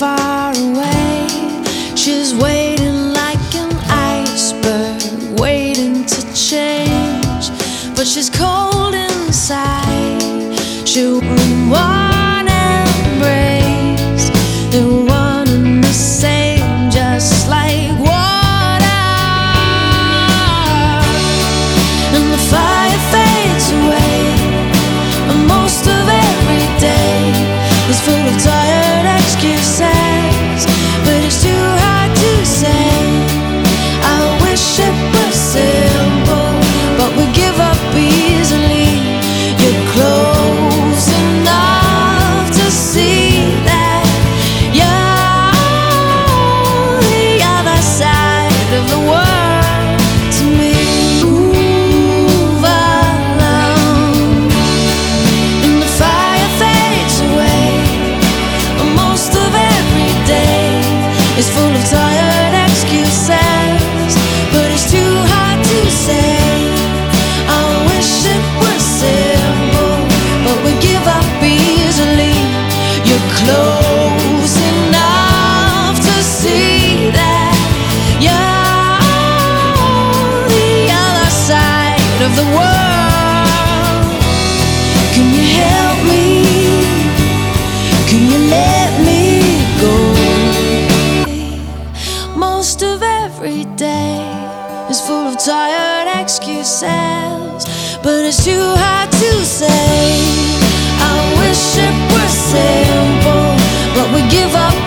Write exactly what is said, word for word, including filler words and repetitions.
far away. She's waiting like an iceberg, waiting to change, but she's cold inside. She'll want embrace, they're one and the same, just like water. And the fire fades away, and most of every day is full of tired excuses, but it's too hard to say. I wish it was simple, but we give up easily. You're close enough to see that you're the other side of the world to me. Move along, and the fire fades away. Most of every day is full of tired excuses, but it's too hard to say. I wish it was simple, but we give up easily. You're close enough to see that you're the other side of the world. Can you help me? Can you let me go? Most of every day is full of tired excuses, but it's too hard to say. I wish it were simple, but we give up